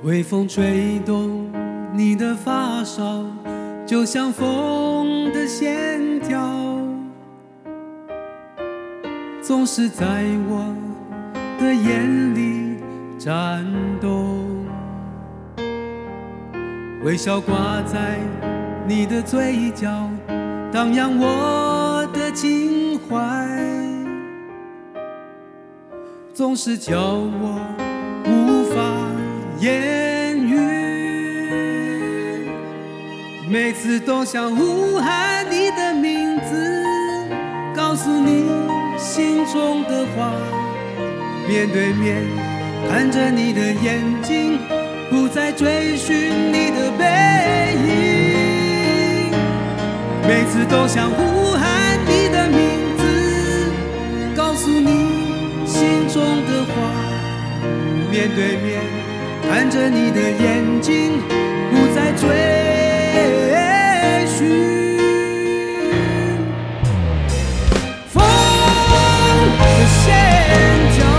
微风吹动你的发梢，就像风的线条，总是在我的眼里颤动。微笑挂在你的嘴角，荡漾我的情怀，总是叫我无法言语，每次都想呼喊你的名字，告诉你心中的话，面对面看着你的眼睛，不再追寻你的背影，每次都想呼喊你的名字，告诉你心中的话，面对面看着你的眼睛，不再追寻。风的线条，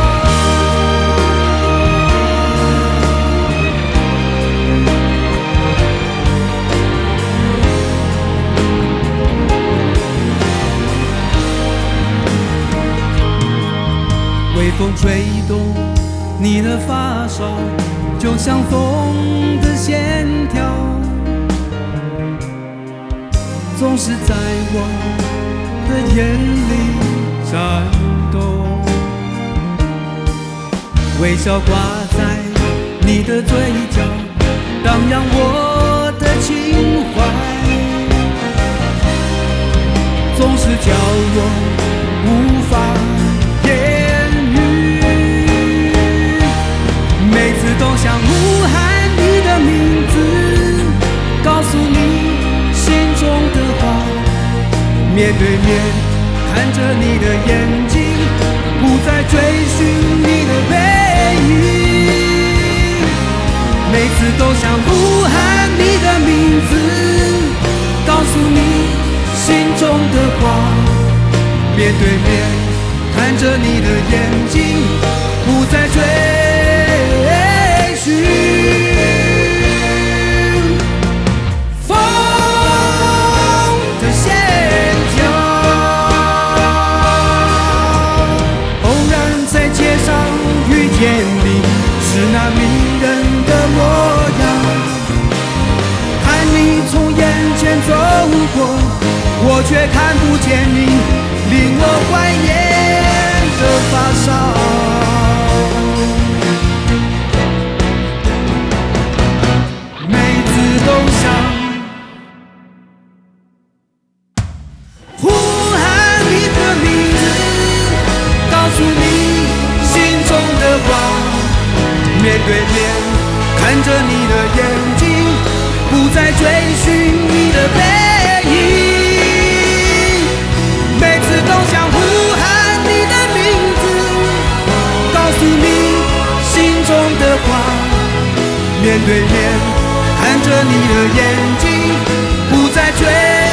微风吹动你的发梢，就像风的线条，总是在我的眼里颤动。微笑挂在你的嘴角，荡漾我的情怀，总是叫我无法言语，每次都想呼喊你的名字，告诉你心中的话，面对面看着你的眼睛，不再追寻你的背影，每次都想呼喊你的名字，告诉你心中的话，面对面看着你的眼睛，不再追寻。风的线条，偶然在街上遇见你，是那迷人的模样，看你从眼前走过，我却看不见你令我怀念的发梢。每次都想呼喊你的名字，告诉你心中的话，面对面看着你的眼睛，不再追寻你的背影，每次都想呼喊你的名字，告诉你心中的话，面对面看着你的眼睛，不再追